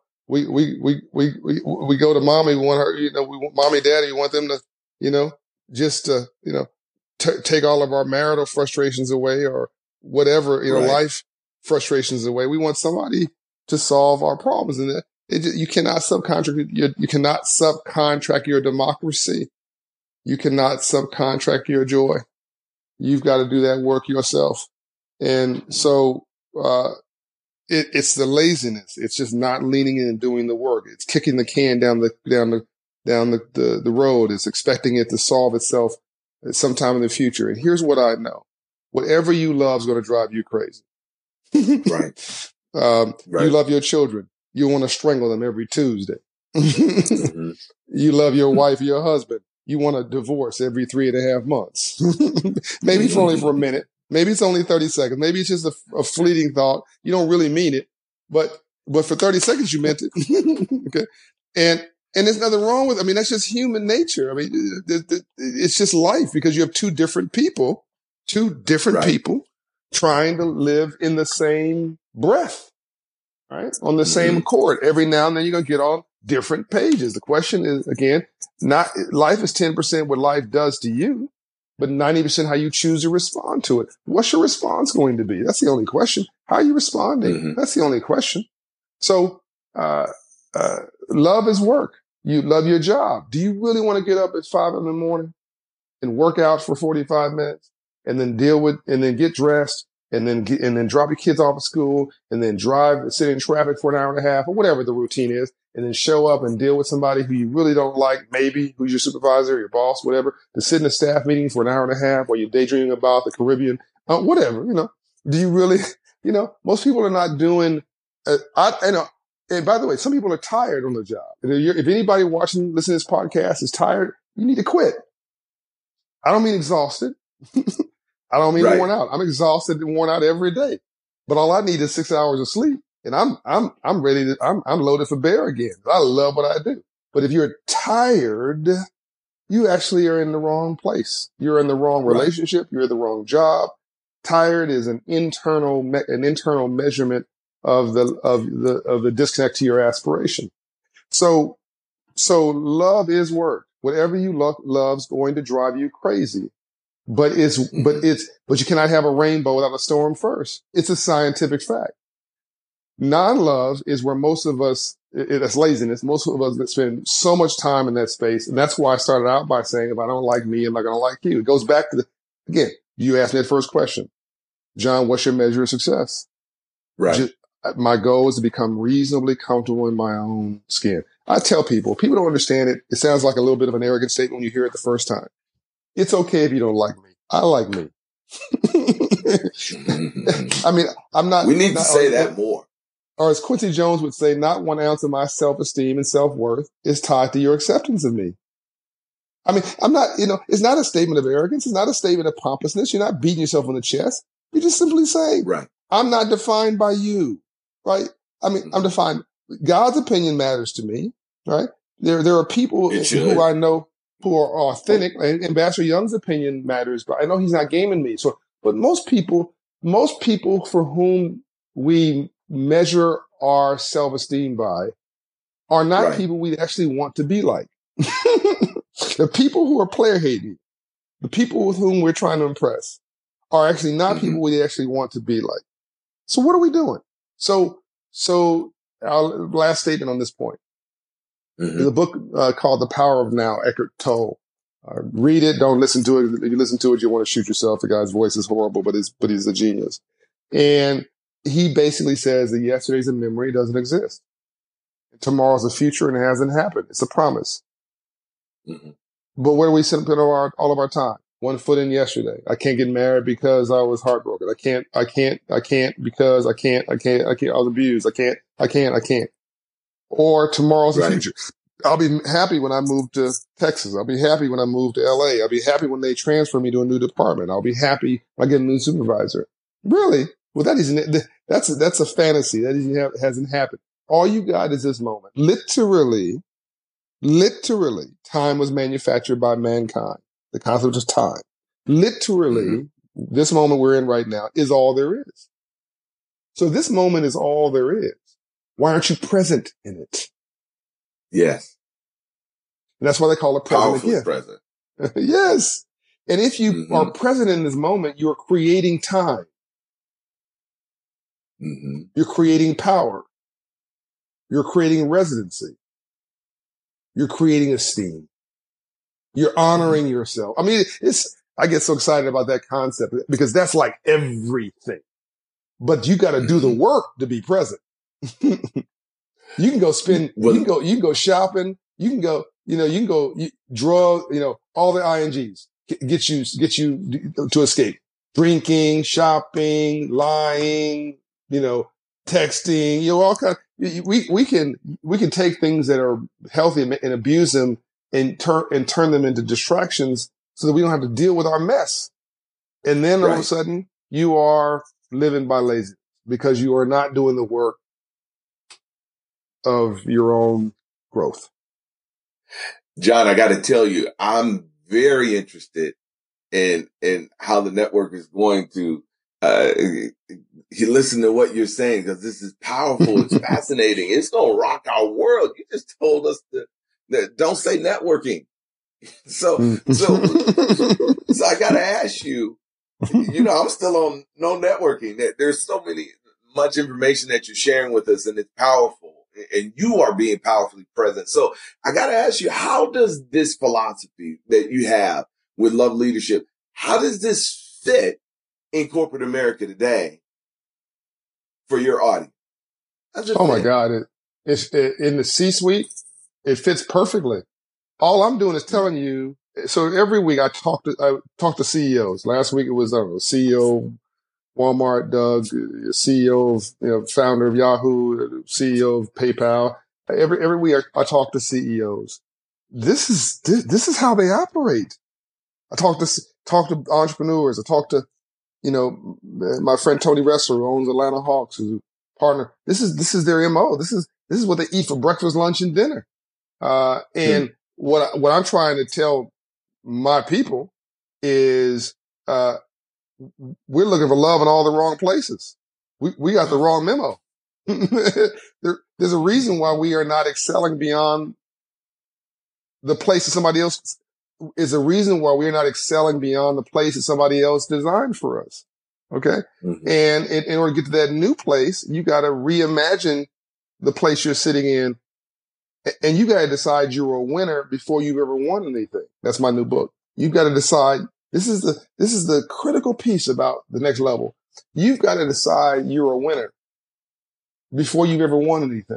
to mommy. We want her, we want mommy, daddy. We want them to, take all of our marital frustrations away, or whatever, life frustrations away. We want somebody to solve our problems. And you cannot subcontract your democracy. You cannot subcontract your joy. You've got to do that work yourself. And so, it's the laziness. It's just not leaning in and doing the work. It's kicking the can down the road. It's expecting it to solve itself sometime in the future. And here's what I know: whatever you love is going to drive you crazy. You love your children. You want to strangle them every Tuesday. You love your wife or your husband. You want a divorce every 3.5 months. Maybe only for a minute. Maybe it's only 30 seconds. Maybe it's just a fleeting thought. You don't really mean it, but for 30 seconds you meant it. Okay. And there's nothing wrong with, that's just human nature. It's just life, because you have two different people trying to live in the same breath, right? On the same accord. Every now and then you're going to get on different pages. The question is, again, not life is 10% what life does to you, but 90% how you choose to respond to it. What's your response going to be? That's the only question. How are you responding? That's the only question. So, love is work. You love your job. Do you really want to get up at 5 in the morning and work out for 45 minutes and then and then get dressed and then drop your kids off at school and then drive, sit in traffic for an hour and a half or whatever the routine is, and then show up and deal with somebody who you really don't like, maybe who's your supervisor, your boss, whatever, to sit in a staff meeting for an hour and a half while you're daydreaming about the Caribbean, whatever, do you really, most people are not doing, and by the way, some people are tired on the job. If anybody listening to this podcast is tired, you need to quit. I don't mean exhausted. I don't mean worn out. I'm exhausted and worn out every day. But all I need is 6 hours of sleep, and I'm ready to. I'm loaded for bear again. I love what I do. But if you're tired, you actually are in the wrong place. You're in the wrong relationship. You're in the wrong job. Tired is an internal measurement of the disconnect to your aspiration. So love is work. Whatever you love's going to drive you crazy. But you cannot have a rainbow without a storm first. It's a scientific fact. Non-love is where most of us, that's laziness. Most of us spend so much time in that space. And that's why I started out by saying, if I don't like me, I'm not going to like you. It goes back to again, you asked me that first question. John, what's your measure of success? Right. My goal is to become reasonably comfortable in my own skin. I tell people don't understand it. It sounds like a little bit of an arrogant statement when you hear it the first time. It's okay if you don't like me. I like me. I mean, I'm not. We need to say that more. Or as Quincy Jones would say, not 1 ounce of my self-esteem and self-worth is tied to your acceptance of me. I mean, I'm not, it's not a statement of arrogance. It's not a statement of pompousness. You're not beating yourself on the chest. You're just simply saying, right, I'm not defined by you, right? I mean, I'm defined. God's opinion matters to me, right? There are people who I know who are authentic, and Ambassador Young's opinion matters, but I know he's not gaming me. So, but most people for whom we measure our self-esteem by are not people we actually want to be like. The people who are player hating, the people with whom we're trying to impress, are actually not people we actually want to be like. So what are we doing? So our last statement on this point. There's a book called The Power of Now, Eckhart Tolle. Read it. Don't listen to it. If you listen to it, you want to shoot yourself. The guy's voice is horrible, but he's a genius. And he basically says that yesterday's a memory, it doesn't exist. Tomorrow's a future and it hasn't happened. It's a promise. But where do we spend all of our time? 1 foot in yesterday. I can't get married because I was heartbroken. I can't because I can't. I was abused. I can't. Or tomorrow's the future. I'll be happy when I move to Texas. I'll be happy when I move to LA. I'll be happy when they transfer me to a new department. I'll be happy when I get a new supervisor. Really? Well, that's a fantasy. That hasn't happened. All you got is this moment. Literally, time was manufactured by mankind. The concept of time. Literally, this moment we're in right now is all there is. So this moment is all there is. Why aren't you present in it? Yes. And that's why they call it present again. Present. Yes. And if you are present in this moment, you're creating time. You're creating power. You're creating residency. You're creating esteem. You're honoring yourself. I mean, I get so excited about that concept because that's like everything. But you got to do the work to be present. You can go spend, you can go shopping. You can go, draw, all the INGs get you to escape. Drinking, shopping, lying, texting, all kind of, we can take things that are healthy and abuse them and turn them into distractions so that we don't have to deal with our mess. And then all of a sudden you are living by laziness because you are not doing the work of your own growth. John, I got to tell you, I'm very interested in how the network is going to listen to what you're saying, because this is powerful. It's fascinating. It's going to rock our world. You just told us that don't say networking. So I got to ask you, I'm still on no networking. There's so much information that you're sharing with us, and it's powerful. and you are being powerfully present. So I got to ask you, how does this philosophy that you have with Love Leadership, how does this fit in corporate America today for your audience? Oh my God. It's in the C-suite. It fits perfectly. All I'm doing is telling you. So every week I talk to CEOs. Last week it was, CEO of Walmart, Doug, CEO of, founder of Yahoo, CEO of PayPal. Every week I talk to CEOs. This is how they operate. I talk to entrepreneurs. I talk to, my friend Tony Ressler, who owns Atlanta Hawks, who's a partner. This is their MO. This is what they eat for breakfast, lunch, and dinner. And what I'm trying to tell my people is, we're looking for love in all the wrong places. We got the wrong memo. There's a reason why we are not excelling beyond the place that somebody else is a reason why we're not excelling beyond the place that somebody else designed for us. Okay. Mm-hmm. And in order to get to that new place, you got to reimagine the place you're sitting in. And you got to decide you're a winner before you've ever won anything. That's my new book. You've got to decide. This is the critical piece about the next level. You've got to decide you're a winner before you've ever won anything.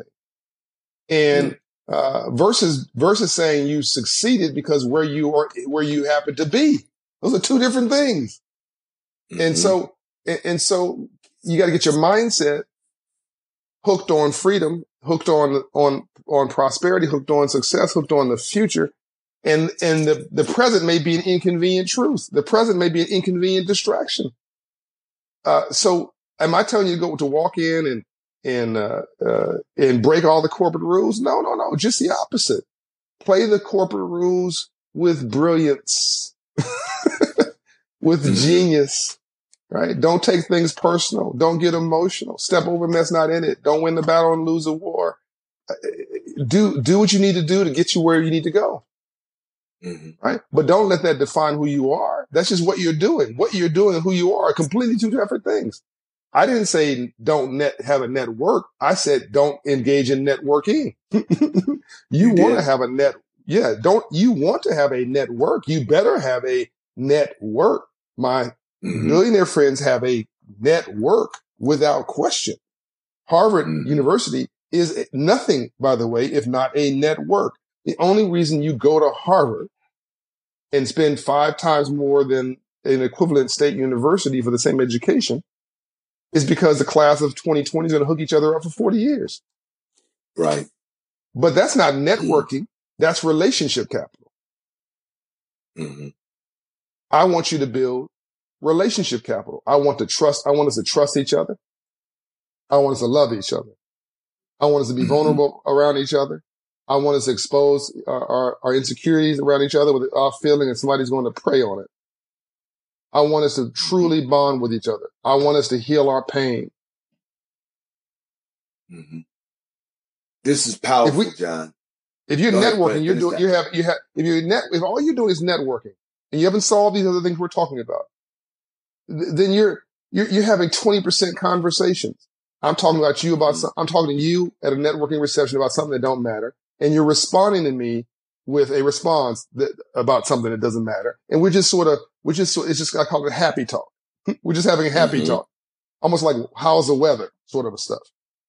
And versus saying you succeeded because where you happen to be. Those are two different things. Mm-hmm. And so you got to get your mindset hooked on freedom, hooked on prosperity, hooked on success, hooked on the future. And the present may be an inconvenient truth. The present may be an inconvenient distraction. So am I telling you to walk in and break all the corporate rules? No. Just the opposite. Play the corporate rules with brilliance, with genius, right? Don't take things personal. Don't get emotional. Step over mess not in it. Don't win the battle and lose the war. Do what you need to do to get you where you need to go. Mm-hmm. Right. But don't let that define who you are. That's just what you're doing. What you're doing and who you are completely two different things. I didn't say don't have a network. I said don't engage in networking. You want to have a net. Yeah. You want to have a network. You better have a network. My billionaire friends have a network without question. Harvard University is nothing, by the way, if not a network. The only reason you go to Harvard and spend 5 times more than an equivalent state university for the same education is because the class of 2020 is going to hook each other up for 40 years. Right. But that's not networking. That's relationship capital. Mm-hmm. I want you to build relationship capital. I want us to trust each other. I want us to love each other. I want us to be vulnerable around each other. I want us to expose our insecurities around each other with our feeling and somebody's going to prey on it. I want us to truly bond with each other. I want us to heal our pain. Mm-hmm. This is powerful, John. If you're networking, if all you're doing is networking and you haven't solved these other things we're talking about, then you're having 20% conversations. I'm talking about you I'm talking to you at a networking reception about something that don't matter. And you're responding to me with a response about something that doesn't matter. And I call it happy talk. We're just having a happy talk, almost like how's the weather sort of stuff.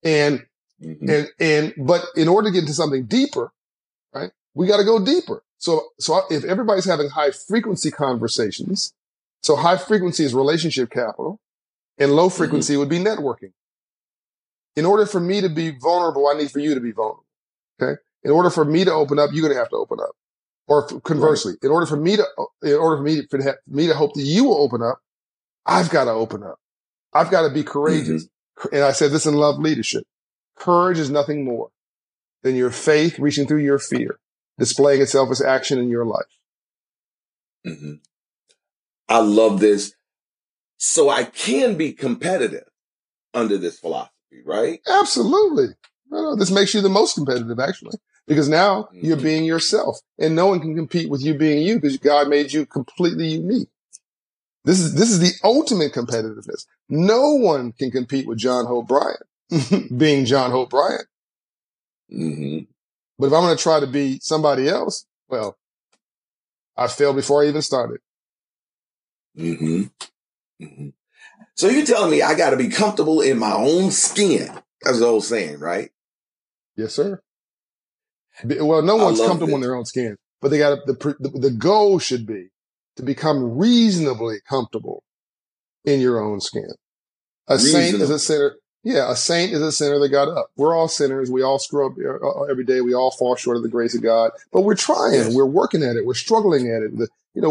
But in order to get into something deeper, right, we got to go deeper. So if everybody's having high frequency conversations, so high frequency is relationship capital and low frequency would be networking. In order for me to be vulnerable, I need for you to be vulnerable. Okay. In order for me to open up, you're going to have to open up. Or conversely, in order for me to hope that you will open up, I've got to open up. I've got to be courageous. And I said this in Love Leadership. Courage is nothing more than your faith reaching through your fear, displaying itself as action in your life. Mm-hmm. I love this. So I can be competitive under this philosophy, right? Absolutely. No, this makes you the most competitive, actually, because now you're being yourself and no one can compete with you being you because God made you completely unique. This is the ultimate competitiveness. No one can compete with John Hope Bryant being John Hope Bryant. Mm-hmm. But if I'm going to try to be somebody else, well, I failed before I even started. Mm-hmm. Mm-hmm. So you're telling me I got to be comfortable in my own skin. That's the old saying, right? Yes, sir. Well, no one's comfortable in their own skin, but they got the goal should be to become reasonably comfortable in your own skin. A saint is a sinner. Yeah, a saint is a sinner that got up. We're all sinners. We all screw up every day. We all fall short of the grace of God, but we're trying. Yes. We're working at it. We're struggling at it.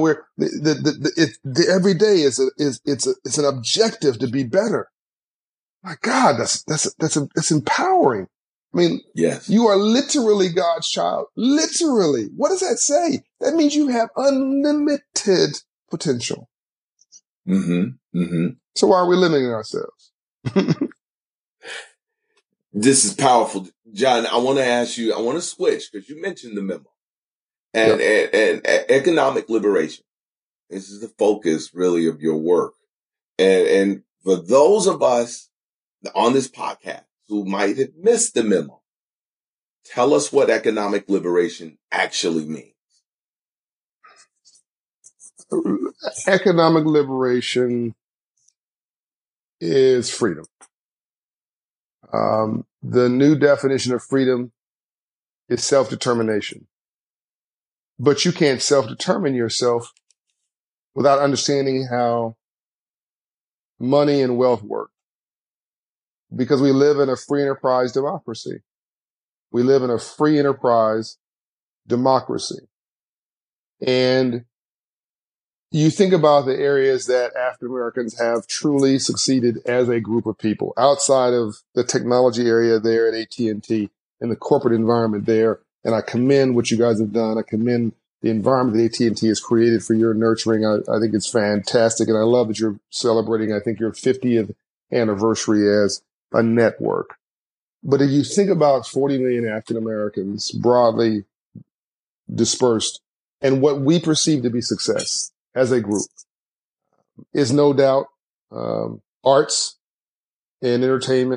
Every day is an objective to be better. My God, that's empowering. I mean, yes, you are literally God's child. Literally. What does that say? That means you have unlimited potential. Mm-hmm. Mm-hmm. So why are we limiting ourselves? This is powerful. John, I want to switch because you mentioned the memo and economic liberation. This is the focus really of your work. And for those of us on this podcast who might have missed the memo, tell us what economic liberation actually means. Economic liberation is freedom. The new definition of freedom is self-determination. But you can't self-determine yourself without understanding how money and wealth work. Because we live in a free enterprise democracy. We live in a free enterprise democracy. And you think about the areas that African Americans have truly succeeded as a group of people outside of the technology area there at AT&T and the corporate environment there. And I commend what you guys have done. I commend the environment that AT&T has created for your nurturing. I think it's fantastic. And I love that you're celebrating, I think, your 50th anniversary as a network. But if you think about 40 million African Americans broadly dispersed and what we perceive to be success as a group is no doubt arts and entertainment.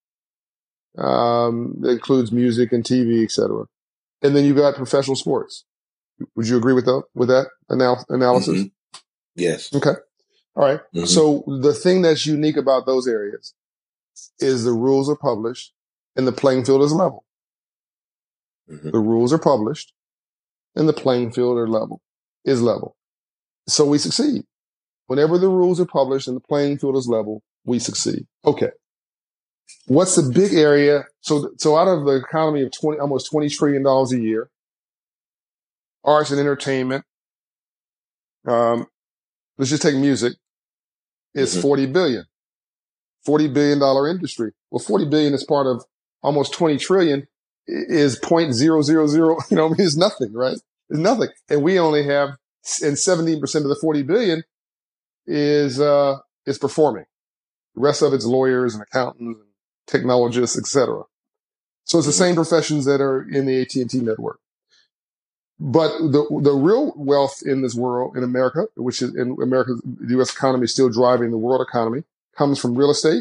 That includes music and TV, etc. And then you got professional sports. Would you agree with that analysis? Mm-hmm. Yes. Okay. All right. Mm-hmm. So the thing that's unique about those areas is the rules are published and the playing field is level. Mm-hmm. The rules are published and the playing field is level. So we succeed. Whenever the rules are published and the playing field is level, we succeed. Okay. What's the big area? So out of the economy of almost $20 trillion a year, arts and entertainment, let's just take music, is mm-hmm. 40 billion. $40 billion industry. Well, 40 billion is part of almost 20 trillion is 0.000, it's nothing, right? It's nothing. And we only have, and 17% of the 40 billion is performing. The rest of it's lawyers and accountants and technologists, etc. So it's the same professions that are in the AT&T network. But the real wealth in this world, in America, which is in America, the U.S. economy is still driving the world economy, comes from real estate,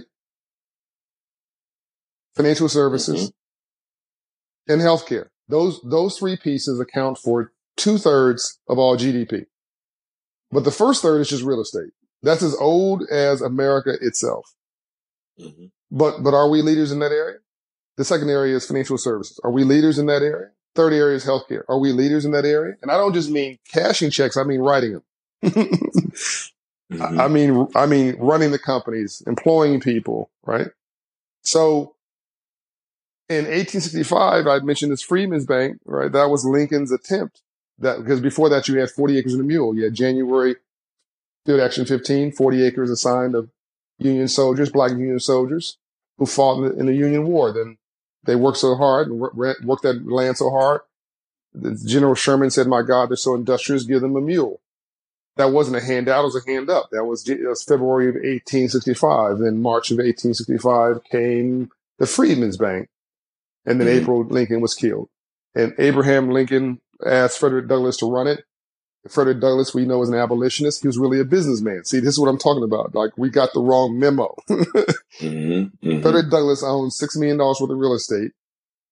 financial services, mm-hmm. and healthcare. Those three pieces account for 2/3 of all GDP. But the first third is just real estate. That's as old as America itself. Mm-hmm. But are we leaders in that area? The second area is financial services. Are we leaders in that area? Third area is healthcare. Are we leaders in that area? And I don't just mean cashing checks. I mean writing them. mm-hmm. I mean running the companies, employing people, right? So in 1865, I mentioned this Freedmen's Bank, right? That was Lincoln's attempt. Because before that, you had 40 acres and a mule. You had January Field Action 15, 40 acres assigned of Union soldiers, Black Union soldiers who fought in the Union War. Then they worked so hard and worked that land so hard. General Sherman said, "My God, they're so industrious, give them a mule." That wasn't a handout, it was a hand up. That was February of 1865. Then March of 1865 came the Freedmen's Bank. And then mm-hmm. April Lincoln was killed. And Abraham Lincoln asked Frederick Douglass to run it. Frederick Douglass, we know, is an abolitionist. He was really a businessman. See, this is what I'm talking about. Like, we got the wrong memo. mm-hmm. Mm-hmm. Frederick Douglass owned $6 million worth of real estate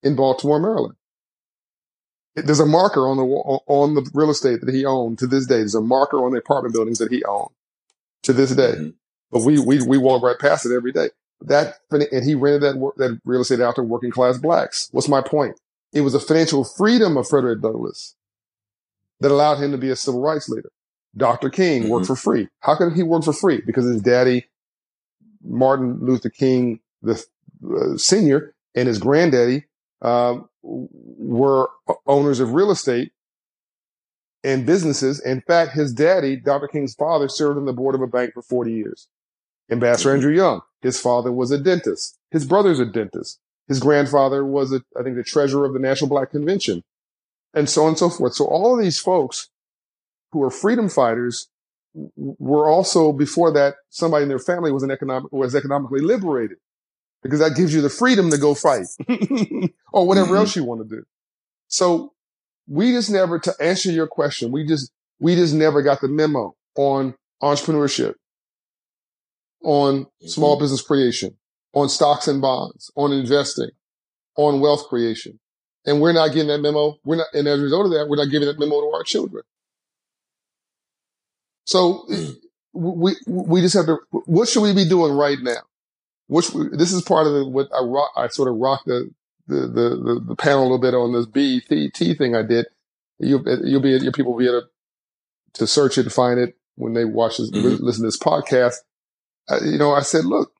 in Baltimore, Maryland. There's a marker on the real estate that he owned to this day. There's a marker on the apartment buildings that he owned to this day. Mm-hmm. But we walk right past it every day. And he rented that real estate out to working class blacks. What's my point? It was a financial freedom of Frederick Douglass that allowed him to be a civil rights leader. Dr. King worked for free. How could he work for free? Because his daddy, Martin Luther King, the senior, and his granddaddy were owners of real estate and businesses. In fact, his daddy, Dr. King's father, served on the board of a bank for 40 years. Ambassador Andrew Young, his father was a dentist. His brother's a dentist. His grandfather was, I think, the treasurer of the National Black Convention, and so on and so forth. So all of these folks who are freedom fighters were also, before that, somebody in their family was economically liberated, because that gives you the freedom to go fight or whatever else you want to do. So we just never, to answer your question, we just never got the memo on entrepreneurship, on small business creation, on stocks and bonds, on investing, on wealth creation. And we're not getting that memo. And as a result of that, we're not giving that memo to our children. So we just have to, what should we be doing right now? This is part of what I sort of rocked the panel a little bit on this BET thing I did. Your people will be able to search it and find it when they watch this, listen to this podcast. I said, look,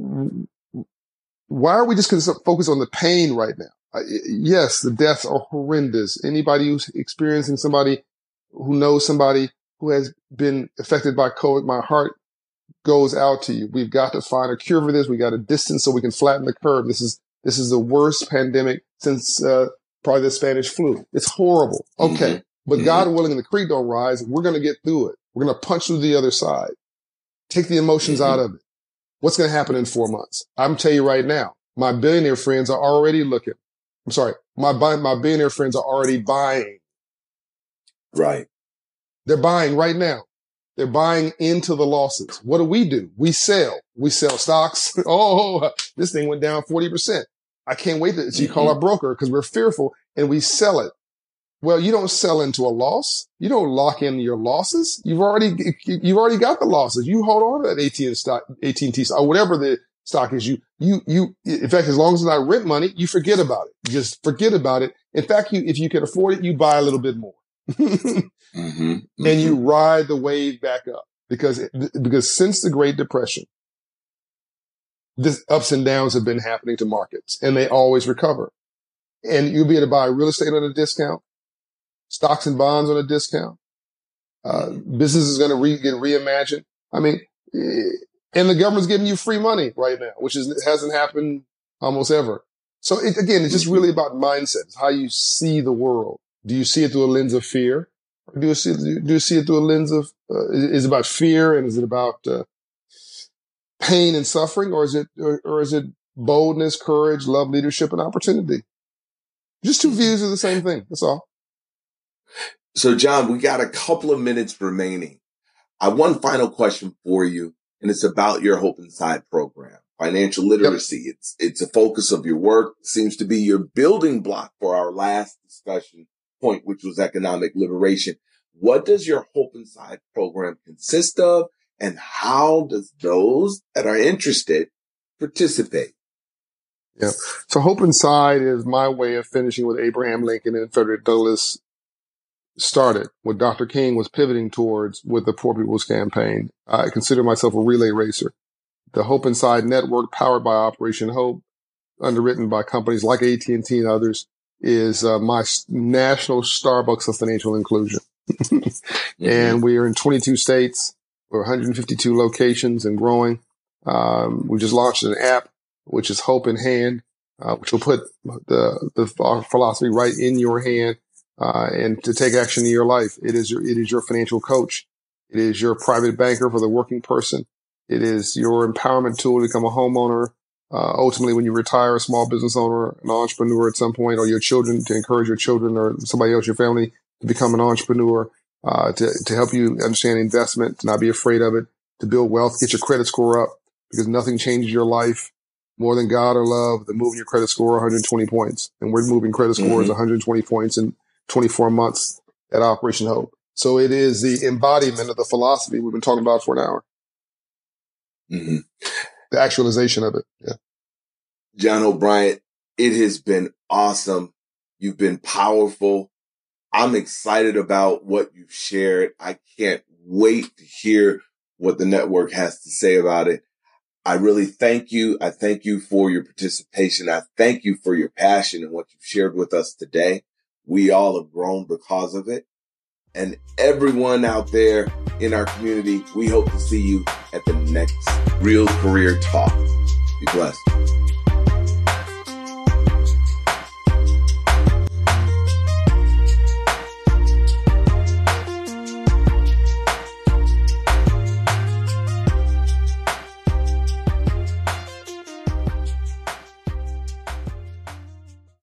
why are we just going to focus on the pain right now? Yes, the deaths are horrendous. Anybody who's experiencing somebody who knows somebody who has been affected by COVID, my heart goes out to you. We've got to find a cure for this. We got to distance so we can flatten the curve. This is the worst pandemic since probably the Spanish flu. It's horrible. Okay. But God willing, and the creek don't rise, we're going to get through it. We're going to punch through the other side. Take the emotions out of it. What's going to happen in 4 months? I'm telling you right now, my billionaire friends are already looking. I'm sorry. My billionaire friends are already buying. Right. They're buying right now. They're buying into the losses. What do? We sell. We sell stocks. Oh, this thing went down 40%. I can't wait so you call our broker because we're fearful, and we sell it. Well, you don't sell into a loss. You don't lock in your losses. You've already got the losses. You hold on to that AT&T stock, or whatever the stock is. In fact, as long as it's not rent money, you forget about it. You just forget about it. In fact, if you can afford it, you buy a little bit more. And you ride the wave back up because since the Great Depression, this ups and downs have been happening to markets, and they always recover. And you'll be able to buy real estate on a discount, stocks and bonds on a discount. Business is going to get reimagined. I mean, and the government's giving you free money right now, which hasn't happened almost ever. So it's just really about mindset. It's how you see the world. Do you see it through a lens of fear? Or do you see it through a lens of, is it about fear, and is it about pain and suffering, or is it boldness, courage, love, leadership, and opportunity? Just two views of the same thing. That's all. So, John, we got a couple of minutes remaining. I have one final question for you, and it's about your Hope Inside program. Financial literacy. Yep. It's a focus of your work. It seems to be your building block for our last discussion point, which was economic liberation. What does your Hope Inside program consist of, and how does those that are interested participate? Yeah. So Hope Inside is my way of finishing what Abraham Lincoln and Frederick Douglass started, what Dr. King was pivoting towards with the Poor People's Campaign. I consider myself a relay racer. The Hope Inside network, powered by Operation Hope, underwritten by companies like AT&T and others, is my national Starbucks of financial inclusion. And we are in 22 states. We're 152 locations and growing. We just launched an app, which is Hope in Hand, which will put our philosophy right in your hand, and to take action in your life. It is your financial coach. It is your private banker for the working person. It is your empowerment tool to become a homeowner. Ultimately, when you retire, a small business owner, an entrepreneur at some point, or your children, to encourage your children or somebody else, your family, to become an entrepreneur, to help you understand investment, to not be afraid of it, to build wealth, get your credit score up, because nothing changes your life More Than God or Love, the Moving Your Credit Score 120 points. And we're moving credit scores 120 points in 24 months at Operation Hope. So it is the embodiment of the philosophy we've been talking about for an hour. Mm-hmm. The actualization of it. Yeah. John O'Brien, it has been awesome. You've been powerful. I'm excited about what you've shared. I can't wait to hear what the network has to say about it. I really thank you. I thank you for your participation. I thank you for your passion and what you've shared with us today. We all have grown because of it. And everyone out there in our community, we hope to see you at the next Real Career Talk. Be blessed.